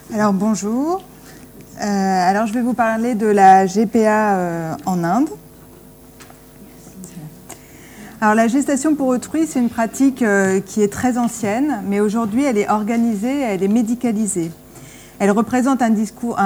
Alors bonjour. Alors je vais vous parler de la GPA en Inde. Alors la gestation pour autrui, c'est une pratique qui est très ancienne, mais aujourd'hui elle est organisée, elle est médicalisée. Elle représente un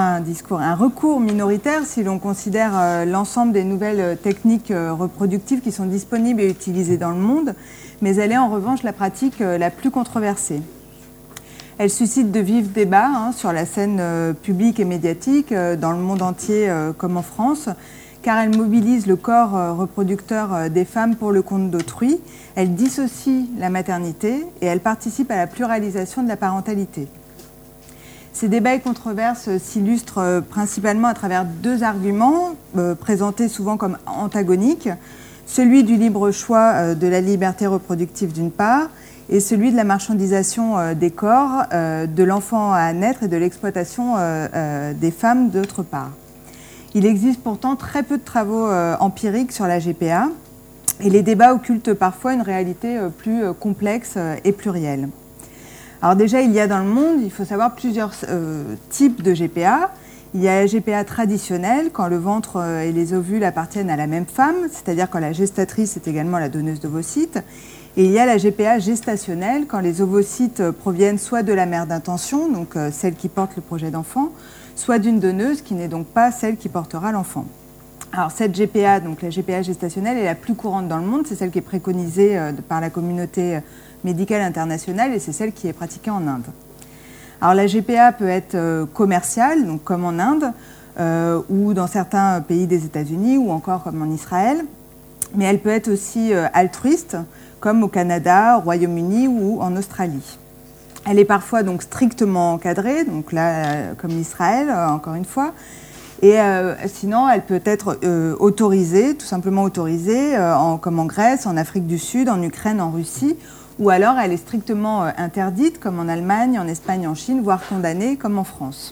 recours minoritaire si l'on considère l'ensemble des nouvelles techniques reproductives qui sont disponibles et utilisées dans le monde, mais elle est en revanche la pratique la plus controversée. Elle suscite de vifs débats sur la scène publique et médiatique dans le monde entier comme en France, car elle mobilise le corps reproducteur des femmes pour le compte d'autrui, elle dissocie la maternité et elle participe à la pluralisation de la parentalité. Ces débats et controverses s'illustrent principalement à travers deux arguments présentés souvent comme antagoniques, celui du libre choix de la liberté reproductive d'une part, et celui de la marchandisation des corps, de l'enfant à naître et de l'exploitation des femmes d'autre part. Il existe pourtant très peu de travaux empiriques sur la GPA et les débats occultent parfois une réalité plus complexe et plurielle. Alors déjà, il y a dans le monde, il faut savoir, plusieurs types de GPA. Il y a la GPA traditionnelle, quand le ventre et les ovules appartiennent à la même femme, c'est-à-dire quand la gestatrice est également la donneuse d'ovocytes. Et il y a la GPA gestationnelle, quand les ovocytes proviennent soit de la mère d'intention, donc celle qui porte le projet d'enfant, soit d'une donneuse qui n'est donc pas celle qui portera l'enfant. Alors cette GPA, donc la GPA gestationnelle, est la plus courante dans le monde, c'est celle qui est préconisée par la communauté médicale internationale et c'est celle qui est pratiquée en Inde. Alors la GPA peut être commerciale, donc comme en Inde, ou dans certains pays des États-Unis, ou encore comme en Israël, mais elle peut être aussi altruiste, comme au Canada, au Royaume-Uni ou en Australie. Elle est parfois donc strictement encadrée, donc là, comme l'Israël, encore une fois, et sinon elle peut être autorisée, tout simplement autorisée, comme en Grèce, en Afrique du Sud, en Ukraine, en Russie, ou alors elle est strictement interdite, comme en Allemagne, en Espagne, en Chine, voire condamnée, comme en France.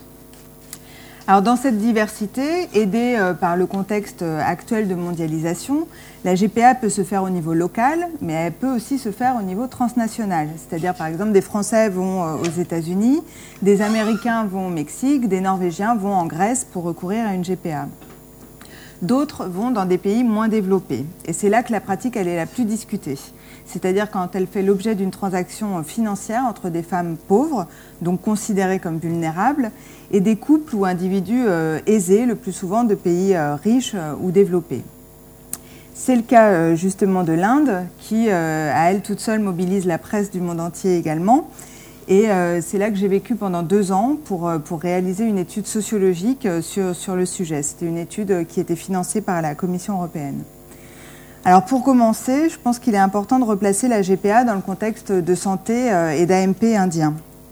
Alors dans cette diversité, aidée par le contexte actuel de mondialisation, la GPA peut se faire au niveau local, mais elle peut aussi se faire au niveau transnational. C'est-à-dire, par exemple, des Français vont aux États-Unis, des Américains vont au Mexique, des Norvégiens vont en Grèce pour recourir à une GPA. D'autres vont dans des pays moins développés. Et c'est là que la pratique elle est la plus discutée. C'est-à-dire quand elle fait l'objet d'une transaction financière entre des femmes pauvres, donc considérées comme vulnérables, et des couples ou individus aisés, le plus souvent de pays riches ou développés. C'est le cas justement de l'Inde, qui à elle toute seule mobilise la presse du monde entier également. Et c'est là que j'ai vécu pendant 2 ans pour réaliser une étude sociologique sur le sujet. C'était une étude qui était financée par la Commission européenne. Alors pour commencer, je pense qu'il est important de replacer la GPA dans le contexte de santé et d'AMP indien.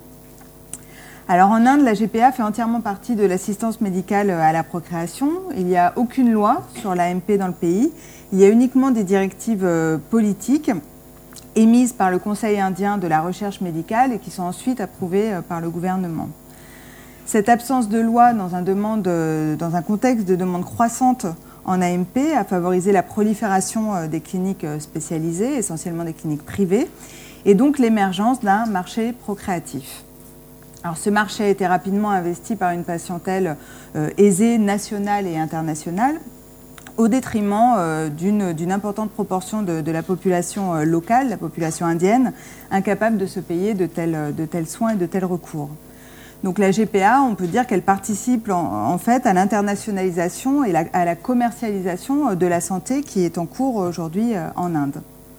Alors en Inde, la GPA fait entièrement partie de l'assistance médicale à la procréation. Il n'y a aucune loi sur l'AMP dans le pays. Il y a uniquement des directives politiques émises par le Conseil indien de la recherche médicale et qui sont ensuite approuvées par le gouvernement. Cette absence de loi dans un contexte de demande croissante en AMP a favorisé la prolifération des cliniques spécialisées, essentiellement des cliniques privées, et donc l'émergence d'un marché procréatif. Alors, ce marché a été rapidement investi par une patientèle aisée, nationale et internationale, au détriment d'une importante proportion de la population locale, la population indienne, incapable de se payer de tels soins et de tels recours. Donc la GPA, on peut dire qu'elle participe en fait à l'internationalisation et à la commercialisation de la santé qui est en cours aujourd'hui en Inde.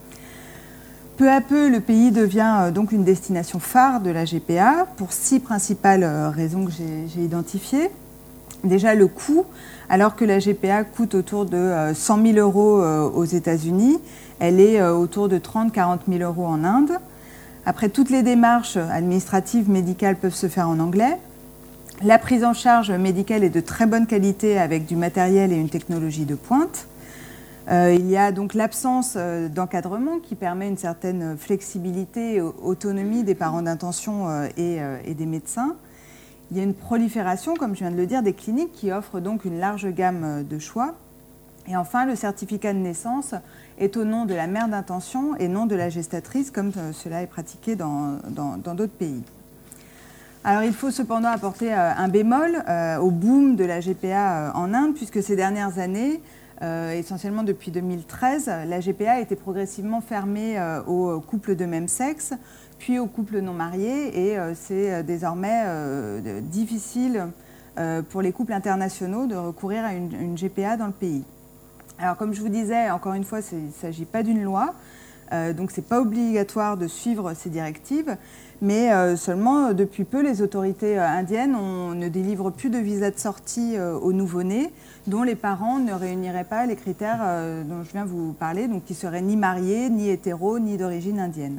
Peu à peu, le pays devient donc une destination phare de la GPA pour 6 principales raisons que j'ai identifiées. Déjà le coût, alors que la GPA coûte autour de 100 000 euros aux États-Unis, elle est autour de 30-40 000 euros en Inde. Après, toutes les démarches administratives médicales peuvent se faire en anglais. La prise en charge médicale est de très bonne qualité avec du matériel et une technologie de pointe. Il y a donc l'absence d'encadrement qui permet une certaine flexibilité et autonomie des parents d'intention et des médecins. Il y a une prolifération, comme je viens de le dire, des cliniques qui offrent donc une large gamme de choix. Et enfin, le certificat de naissance est au nom de la mère d'intention et non de la gestatrice, comme cela est pratiqué dans d'autres pays. Alors il faut cependant apporter un bémol au boom de la GPA en Inde, puisque ces dernières années, essentiellement depuis 2013, la GPA a été progressivement fermée aux couples de même sexe, puis aux couples non mariés, et c'est désormais difficile pour les couples internationaux de recourir à une GPA dans le pays. Alors comme je vous disais, encore une fois, il ne s'agit pas d'une loi, donc ce n'est pas obligatoire de suivre ces directives, mais seulement depuis peu, les autorités indiennes ne délivrent plus de visa de sortie aux nouveau-nés dont les parents ne réuniraient pas les critères dont je viens vous parler, donc qui ne seraient ni mariés, ni hétéros, ni d'origine indienne.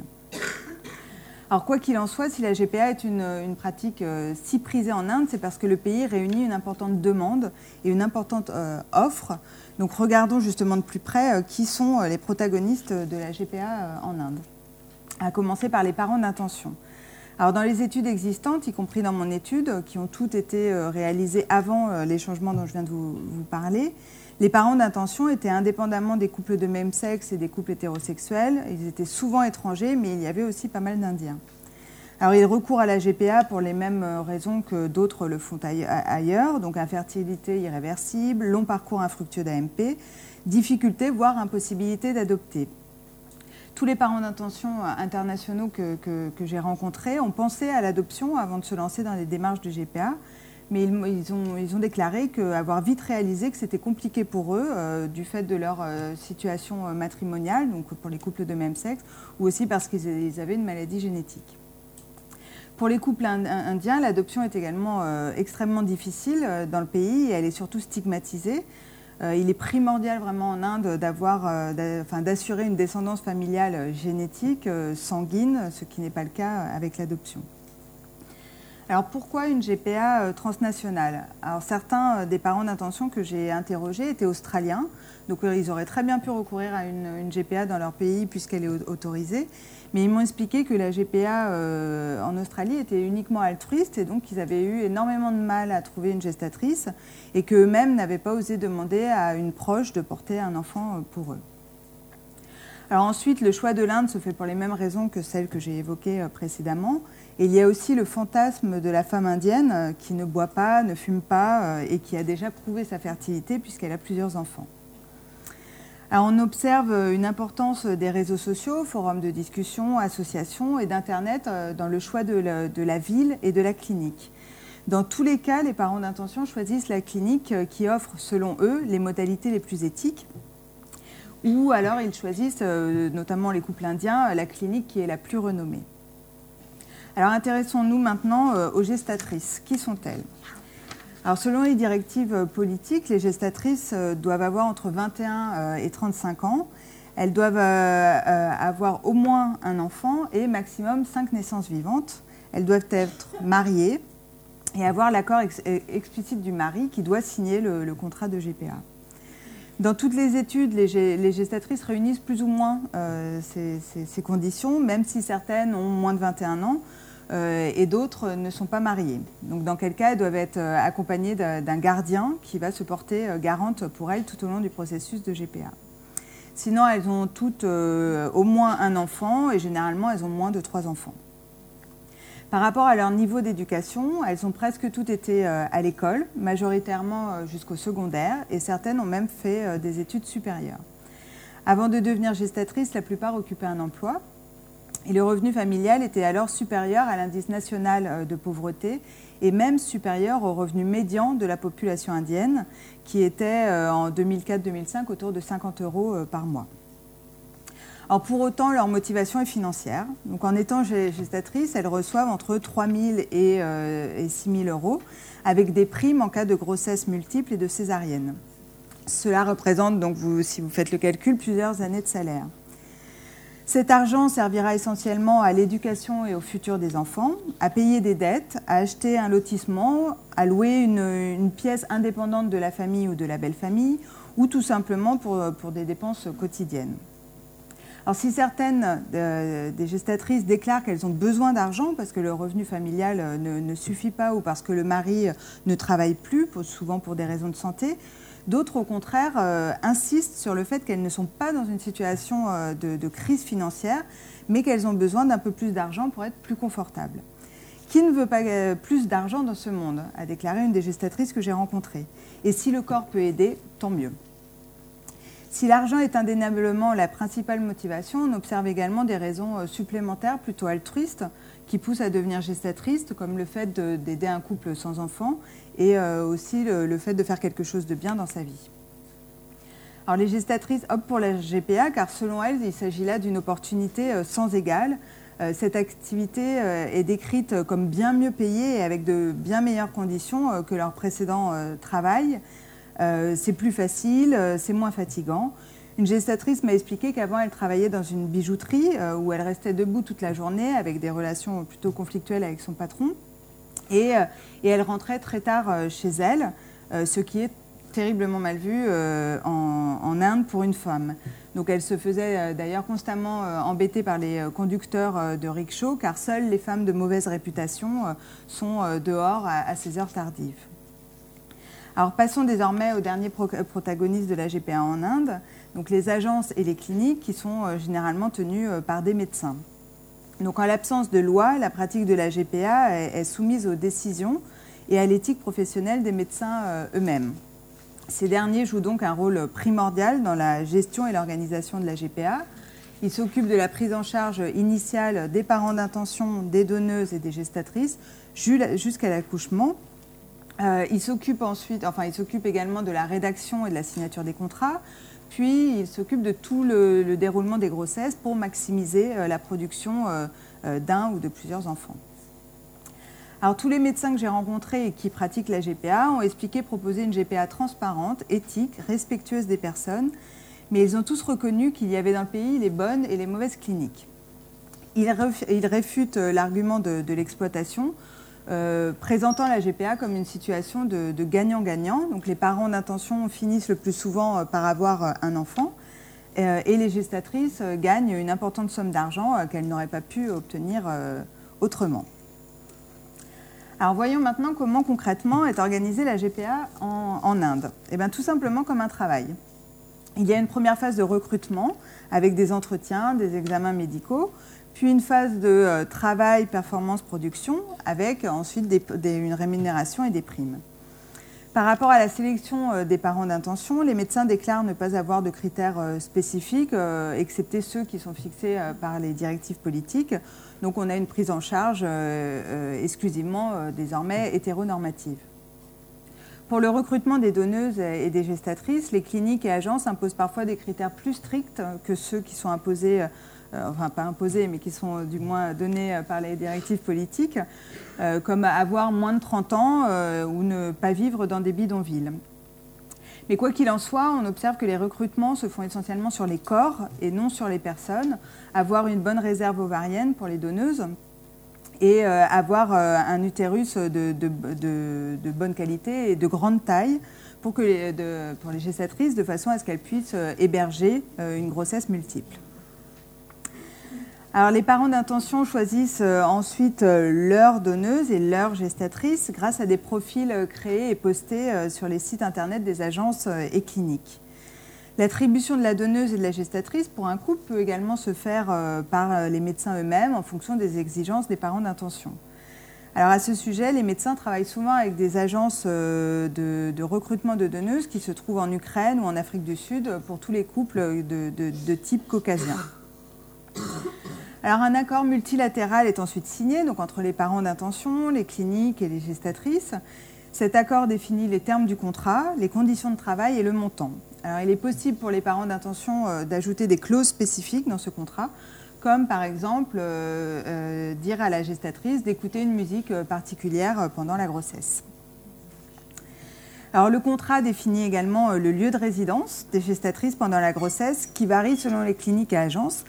Alors quoi qu'il en soit, si la GPA est une pratique si prisée en Inde, c'est parce que le pays réunit une importante demande et une importante offre. Donc regardons justement de plus près qui sont les protagonistes de la GPA en Inde. À commencer par les parents d'intention. Alors dans les études existantes, y compris dans mon étude, qui ont toutes été réalisées avant les changements dont je viens de vous parler, les parents d'intention étaient indépendamment des couples de même sexe et des couples hétérosexuels. Ils étaient souvent étrangers, mais il y avait aussi pas mal d'Indiens. Alors ils recourent à la GPA pour les mêmes raisons que d'autres le font ailleurs, donc infertilité irréversible, long parcours infructueux d'AMP, difficulté, voire impossibilité d'adopter. Tous les parents d'intention internationaux que j'ai rencontrés ont pensé à l'adoption avant de se lancer dans les démarches de GPA, mais ils ont déclaré avoir vite réalisé que c'était compliqué pour eux du fait de leur situation matrimoniale, donc pour les couples de même sexe, ou aussi parce qu'ils avaient une maladie génétique. Pour les couples indiens, l'adoption est également extrêmement difficile dans le pays et elle est surtout stigmatisée. Il est primordial vraiment en Inde d'assurer une descendance familiale génétique, sanguine, ce qui n'est pas le cas avec l'adoption. Alors pourquoi une GPA transnationale? Alors certains des parents d'intention que j'ai interrogés étaient australiens, donc ils auraient très bien pu recourir à une GPA dans leur pays puisqu'elle est autorisée, mais ils m'ont expliqué que la GPA en Australie était uniquement altruiste et donc qu'ils avaient eu énormément de mal à trouver une gestatrice et qu'eux-mêmes n'avaient pas osé demander à une proche de porter un enfant pour eux. Alors ensuite, le choix de l'Inde se fait pour les mêmes raisons que celles que j'ai évoquées précédemment. Et il y a aussi le fantasme de la femme indienne qui ne boit pas, ne fume pas et qui a déjà prouvé sa fertilité puisqu'elle a plusieurs enfants. Alors on observe une importance des réseaux sociaux, forums de discussion, associations et d'Internet dans le choix de la ville et de la clinique. Dans tous les cas, les parents d'intention choisissent la clinique qui offre, selon eux, les modalités les plus éthiques. Ou alors ils choisissent, notamment les couples indiens, la clinique qui est la plus renommée. Alors intéressons-nous maintenant aux gestatrices. Qui sont-elles? Alors selon les directives politiques, les gestatrices doivent avoir entre 21 et 35 ans. Elles doivent avoir au moins un enfant et maximum 5 naissances vivantes. Elles doivent être mariées et avoir l'accord explicite du mari qui doit signer le contrat de GPA. Dans toutes les études, les gestatrices réunissent plus ou moins ces conditions, même si certaines ont moins de 21 ans et d'autres ne sont pas mariées. Donc dans quel cas, elles doivent être accompagnées d'un gardien qui va se porter garante pour elles tout au long du processus de GPA. Sinon, elles ont toutes au moins un enfant et généralement, elles ont moins de 3 enfants. Par rapport à leur niveau d'éducation, elles ont presque toutes été à l'école, majoritairement jusqu'au secondaire, et certaines ont même fait des études supérieures. Avant de devenir gestatrice, la plupart occupaient un emploi, et le revenu familial était alors supérieur à l'indice national de pauvreté, et même supérieur au revenu médian de la population indienne, qui était en 2004-2005 autour de 50 € par mois. Alors pour autant, leur motivation est financière. Donc en étant gestatrice, elles reçoivent entre 3 000 et 6 000 € avec des primes en cas de grossesse multiple et de césarienne. Cela représente, donc si vous faites le calcul, plusieurs années de salaire. Cet argent servira essentiellement à l'éducation et au futur des enfants, à payer des dettes, à acheter un lotissement, à louer une pièce indépendante de la famille ou de la belle-famille, ou tout simplement pour des dépenses quotidiennes. Alors si certaines des gestatrices déclarent qu'elles ont besoin d'argent parce que le revenu familial ne suffit pas ou parce que le mari ne travaille plus, souvent pour des raisons de santé, d'autres au contraire insistent sur le fait qu'elles ne sont pas dans une situation de crise financière, mais qu'elles ont besoin d'un peu plus d'argent pour être plus confortables. Qui ne veut pas plus d'argent dans ce monde, a déclaré une des gestatrices que j'ai rencontrées. Et si le corps peut aider, tant mieux. Si l'argent est indéniablement la principale motivation, on observe également des raisons supplémentaires, plutôt altruistes, qui poussent à devenir gestatrice, comme le fait d'aider un couple sans enfant et aussi le fait de faire quelque chose de bien dans sa vie. Alors, les gestatrices optent pour la GPA car selon elles, il s'agit là d'une opportunité sans égale. Cette activité est décrite comme bien mieux payée et avec de bien meilleures conditions que leur précédent travail. C'est plus facile, c'est moins fatigant. Une gestatrice m'a expliqué qu'avant, elle travaillait dans une bijouterie où elle restait debout toute la journée avec des relations plutôt conflictuelles avec son patron. Et elle rentrait très tard chez elle, ce qui est terriblement mal vu en Inde pour une femme. Donc elle se faisait d'ailleurs constamment embêter par les conducteurs de rickshaw, car seules les femmes de mauvaise réputation sont dehors à ces heures tardives. Alors passons désormais au dernier protagoniste de la GPA en Inde, donc les agences et les cliniques qui sont généralement tenues par des médecins. Donc en l'absence de loi, la pratique de la GPA est soumise aux décisions et à l'éthique professionnelle des médecins eux-mêmes. Ces derniers jouent donc un rôle primordial dans la gestion et l'organisation de la GPA. Ils s'occupent de la prise en charge initiale des parents d'intention, des donneuses et des gestatrices jusqu'à l'accouchement. Ils s'occupent également de la rédaction et de la signature des contrats, puis ils s'occupent de tout le déroulement des grossesses pour maximiser la production d'un ou de plusieurs enfants. Alors, tous les médecins que j'ai rencontrés et qui pratiquent la GPA ont expliqué proposer une GPA transparente, éthique, respectueuse des personnes, mais ils ont tous reconnu qu'il y avait dans le pays les bonnes et les mauvaises cliniques. Ils réfutent l'argument de l'exploitation, présentant la GPA comme une situation de gagnant-gagnant. Donc, les parents d'intention finissent le plus souvent par avoir un enfant et les gestatrices gagnent une importante somme d'argent qu'elles n'auraient pas pu obtenir autrement. Alors voyons maintenant comment concrètement est organisée la GPA en Inde. Eh bien, tout simplement comme un travail. Il y a une première phase de recrutement avec des entretiens, des examens médicaux, puis une phase de travail, performance, production, avec ensuite une rémunération et des primes. Par rapport à la sélection des parents d'intention, les médecins déclarent ne pas avoir de critères spécifiques, excepté ceux qui sont fixés par les directives politiques. Donc on a une prise en charge exclusivement désormais hétéronormative. Pour le recrutement des donneuses et des gestatrices, les cliniques et agences imposent parfois des critères plus stricts que ceux qui sont imposés, enfin pas imposés, mais qui sont du moins donnés par les directives politiques, comme avoir moins de 30 ans ou ne pas vivre dans des bidonvilles. Mais quoi qu'il en soit, on observe que les recrutements se font essentiellement sur les corps et non sur les personnes, avoir une bonne réserve ovarienne pour les donneuses et avoir un utérus de bonne qualité et de grande taille pour les gestatrices, de façon à ce qu'elles puissent héberger une grossesse multiple. Alors, les parents d'intention choisissent ensuite leur donneuse et leur gestatrice grâce à des profils créés et postés sur les sites internet des agences et cliniques. L'attribution de la donneuse et de la gestatrice pour un couple peut également se faire par les médecins eux-mêmes en fonction des exigences des parents d'intention. Alors à ce sujet, les médecins travaillent souvent avec des agences de recrutement de donneuses qui se trouvent en Ukraine ou en Afrique du Sud pour tous les couples de type caucasien. Alors un accord multilatéral est ensuite signé donc entre les parents d'intention, les cliniques et les gestatrices. Cet accord définit les termes du contrat, les conditions de travail et le montant. Alors il est possible pour les parents d'intention d'ajouter des clauses spécifiques dans ce contrat, comme par exemple dire à la gestatrice d'écouter une musique particulière pendant la grossesse. Alors le contrat définit également le lieu de résidence des gestatrices pendant la grossesse, qui varie selon les cliniques et agences.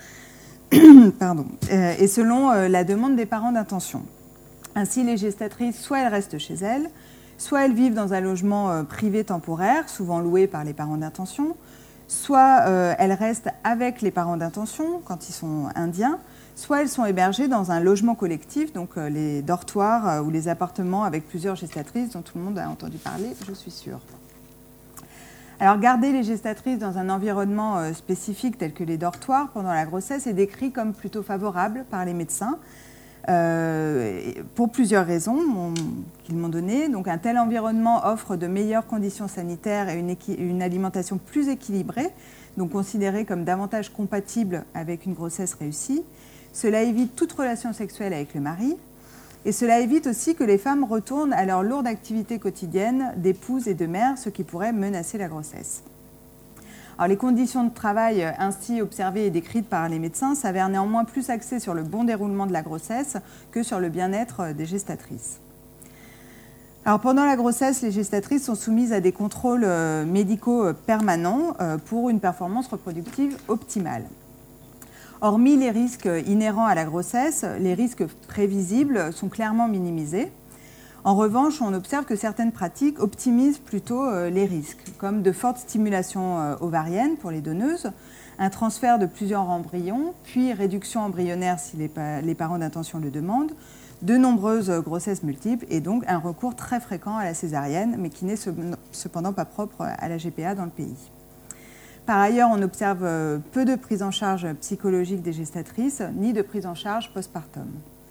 Et selon la demande des parents d'intention. Ainsi, les gestatrices, soit elles restent chez elles, soit elles vivent dans un logement privé temporaire, souvent loué par les parents d'intention, soit elles restent avec les parents d'intention quand ils sont indiens, soit elles sont hébergées dans un logement collectif, donc les dortoirs ou les appartements avec plusieurs gestatrices dont tout le monde a entendu parler, je suis sûre. Alors, garder les gestatrices dans un environnement spécifique tel que les dortoirs pendant la grossesse est décrit comme plutôt favorable par les médecins, pour plusieurs raisons qu'ils m'ont données. Donc, un tel environnement offre de meilleures conditions sanitaires et une alimentation plus équilibrée, donc considérée comme davantage compatible avec une grossesse réussie. Cela évite toute relation sexuelle avec le mari. Et cela évite aussi que les femmes retournent à leur lourde activité quotidienne d'épouse et de mère, ce qui pourrait menacer la grossesse. Alors, les conditions de travail ainsi observées et décrites par les médecins s'avèrent néanmoins plus axées sur le bon déroulement de la grossesse que sur le bien-être des gestatrices. Alors, pendant la grossesse, les gestatrices sont soumises à des contrôles médicaux permanents pour une performance reproductive optimale. Hormis les risques inhérents à la grossesse, les risques prévisibles sont clairement minimisés. En revanche, on observe que certaines pratiques optimisent plutôt les risques, comme de fortes stimulations ovariennes pour les donneuses, un transfert de plusieurs embryons, puis réduction embryonnaire si les parents d'intention le demandent, de nombreuses grossesses multiples et donc un recours très fréquent à la césarienne, mais qui n'est cependant pas propre à la GPA dans le pays. Par ailleurs, on observe peu de prise en charge psychologique des gestatrices, ni de prise en charge postpartum.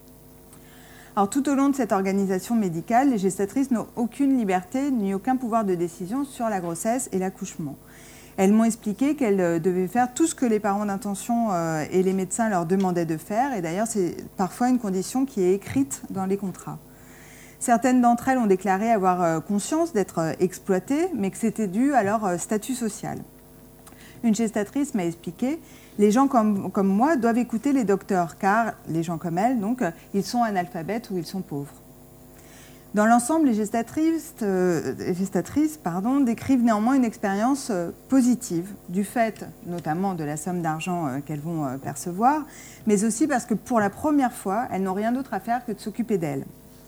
Alors, tout au long de cette organisation médicale, les gestatrices n'ont aucune liberté ni aucun pouvoir de décision sur la grossesse et l'accouchement. Elles m'ont expliqué qu'elles devaient faire tout ce que les parents d'intention et les médecins leur demandaient de faire, et d'ailleurs c'est parfois une condition qui est écrite dans les contrats. Certaines d'entre elles ont déclaré avoir conscience d'être exploitées, mais que c'était dû à leur statut social. Une gestatrice m'a expliqué « Les gens comme moi doivent écouter les docteurs, car les gens comme elle, donc, ils sont analphabètes ou ils sont pauvres. » Dans l'ensemble, les gestatrices décrivent néanmoins une expérience positive, du fait notamment de la somme d'argent qu'elles vont percevoir, mais aussi parce que pour la première fois, elles n'ont rien d'autre à faire que de s'occuper d'elles.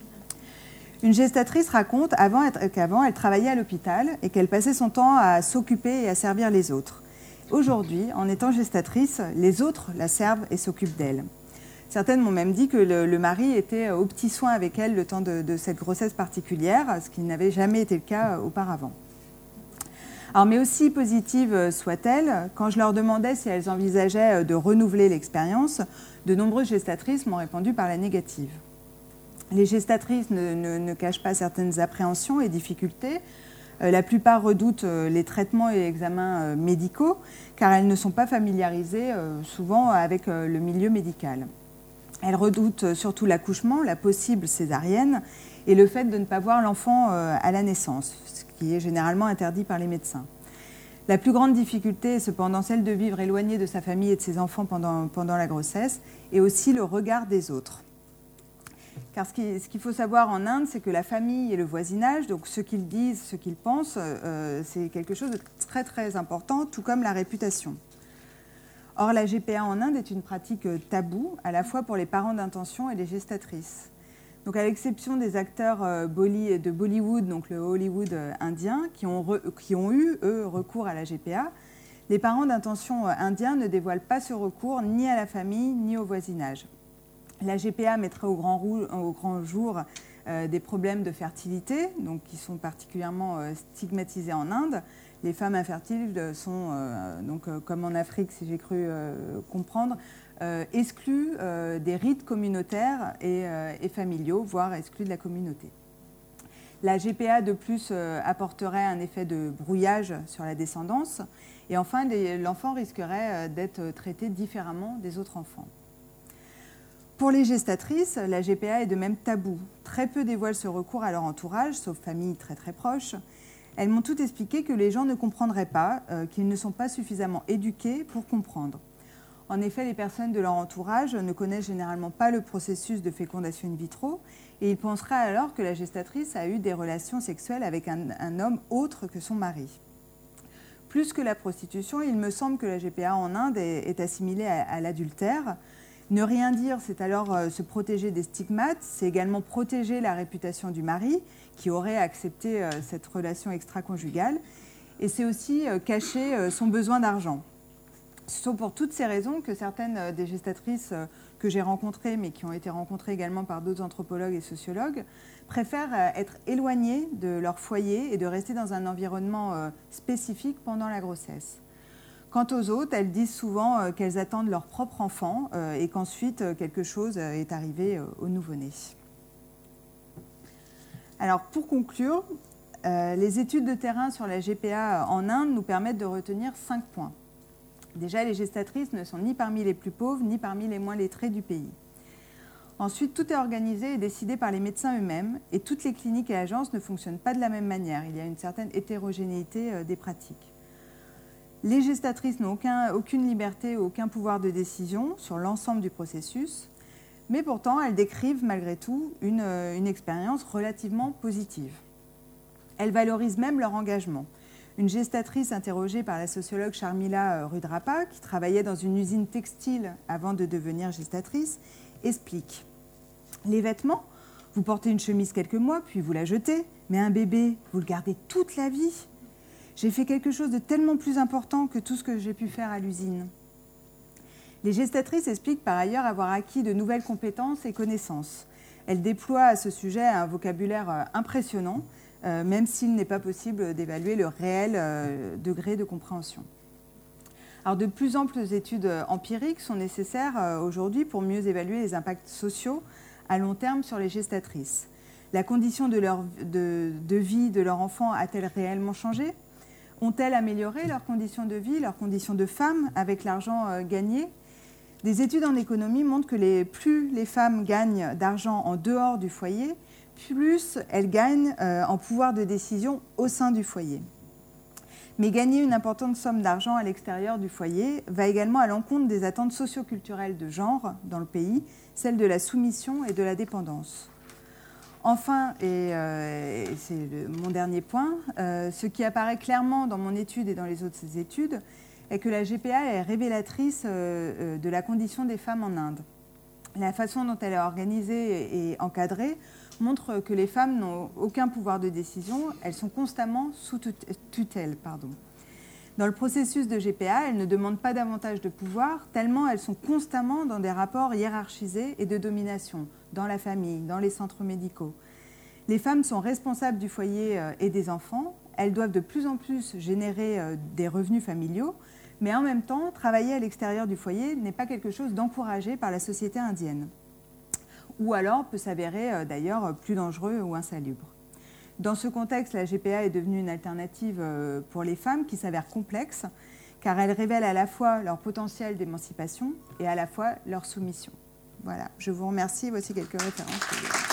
Une gestatrice raconte qu'avant, elle travaillait à l'hôpital et qu'elle passait son temps à s'occuper et à servir les autres. Aujourd'hui, en étant gestatrice, les autres la servent et s'occupent d'elle. Certaines m'ont même dit que le mari était aux petits soins avec elle le temps de cette grossesse particulière, ce qui n'avait jamais été le cas auparavant. Alors, mais aussi positives soient-elles, quand je leur demandais si elles envisageaient de renouveler l'expérience, de nombreuses gestatrices m'ont répondu par la négative. Les gestatrices ne cachent pas certaines appréhensions et difficultés. La plupart redoutent les traitements et examens médicaux, car elles ne sont pas familiarisées souvent avec le milieu médical. Elles redoutent surtout l'accouchement, la possible césarienne, et le fait de ne pas voir l'enfant à la naissance, ce qui est généralement interdit par les médecins. La plus grande difficulté est cependant celle de vivre éloignée de sa famille et de ses enfants pendant la grossesse, et aussi le regard des autres. Car ce qu'il faut savoir en Inde, c'est que la famille et le voisinage, donc ce qu'ils disent, ce qu'ils pensent, c'est quelque chose de très très important, tout comme la réputation. Or, la GPA en Inde est une pratique taboue, à la fois pour les parents d'intention et les gestatrices. Donc, à l'exception des acteurs de Bollywood, donc le Hollywood indien, qui ont eu, eux, recours à la GPA, les parents d'intention indiens ne dévoilent pas ce recours ni à la famille ni au voisinage. La GPA mettrait au grand jour des problèmes de fertilité, donc qui sont particulièrement stigmatisés en Inde. Les femmes infertiles sont, comme en Afrique, si j'ai cru comprendre, exclues des rites communautaires et familiaux, voire exclues de la communauté. La GPA, de plus, apporterait un effet de brouillage sur la descendance. Et enfin, l'enfant risquerait d'être traité différemment des autres enfants. Pour les gestatrices, la GPA est de même tabou. Très peu dévoilent ce recours à leur entourage, sauf famille très très proche. Elles m'ont toutes expliqué que les gens ne comprendraient pas, qu'ils ne sont pas suffisamment éduqués pour comprendre. En effet, les personnes de leur entourage ne connaissent généralement pas le processus de fécondation in vitro et ils penseraient alors que la gestatrice a eu des relations sexuelles avec un homme autre que son mari. Plus que la prostitution, il me semble que la GPA en Inde est assimilée à l'adultère. Ne rien dire, c'est alors se protéger des stigmates, c'est également protéger la réputation du mari qui aurait accepté cette relation extra-conjugale, et c'est aussi cacher son besoin d'argent. Ce sont pour toutes ces raisons que certaines des gestatrices que j'ai rencontrées, mais qui ont été rencontrées également par d'autres anthropologues et sociologues, préfèrent être éloignées de leur foyer et de rester dans un environnement spécifique pendant la grossesse. Quant aux autres, elles disent souvent qu'elles attendent leur propre enfant et qu'ensuite quelque chose est arrivé au nouveau-né. Alors pour conclure, les études de terrain sur la GPA en Inde nous permettent de retenir 5 points. Déjà, les gestatrices ne sont ni parmi les plus pauvres, ni parmi les moins lettrées du pays. Ensuite, tout est organisé et décidé par les médecins eux-mêmes, et toutes les cliniques et agences ne fonctionnent pas de la même manière. Il y a une certaine hétérogénéité des pratiques. Les gestatrices n'ont aucune liberté, aucun pouvoir de décision sur l'ensemble du processus, mais pourtant, elles décrivent malgré tout une expérience relativement positive. Elles valorisent même leur engagement. Une gestatrice interrogée par la sociologue Sharmila Rudrapa, qui travaillait dans une usine textile avant de devenir gestatrice, explique « Les vêtements, vous portez une chemise quelques mois, puis vous la jetez, mais un bébé, vous le gardez toute la vie. J'ai fait quelque chose de tellement plus important que tout ce que j'ai pu faire à l'usine. » Les gestatrices expliquent par ailleurs avoir acquis de nouvelles compétences et connaissances. Elles déploient à ce sujet un vocabulaire impressionnant, même s'il n'est pas possible d'évaluer le réel degré de compréhension. Alors, de plus amples études empiriques sont nécessaires aujourd'hui pour mieux évaluer les impacts sociaux à long terme sur les gestatrices. La condition de vie de leur enfant a-t-elle réellement changé ? Ont-elles amélioré leurs conditions de vie, leurs conditions de femmes avec l'argent gagné ? Des études en économie montrent que plus les femmes gagnent d'argent en dehors du foyer, plus elles gagnent en pouvoir de décision au sein du foyer. Mais gagner une importante somme d'argent à l'extérieur du foyer va également à l'encontre des attentes socio-culturelles de genre dans le pays, celles de la soumission et de la dépendance. Enfin, et c'est mon dernier point, ce qui apparaît clairement dans mon étude et dans les autres études est que la GPA est révélatrice de la condition des femmes en Inde. La façon dont elle est organisée et encadrée montre que les femmes n'ont aucun pouvoir de décision, elles sont constamment sous tutelle. Dans le processus de GPA, elles ne demandent pas davantage de pouvoir, tellement elles sont constamment dans des rapports hiérarchisés et de domination, dans la famille, dans les centres médicaux. Les femmes sont responsables du foyer et des enfants, elles doivent de plus en plus générer des revenus familiaux, mais en même temps, travailler à l'extérieur du foyer n'est pas quelque chose d'encouragé par la société indienne. Ou alors peut s'avérer d'ailleurs plus dangereux ou insalubre. Dans ce contexte, la GPA est devenue une alternative pour les femmes qui s'avère complexe, car elle révèle à la fois leur potentiel d'émancipation et à la fois leur soumission. Voilà, je vous remercie. Voici quelques références.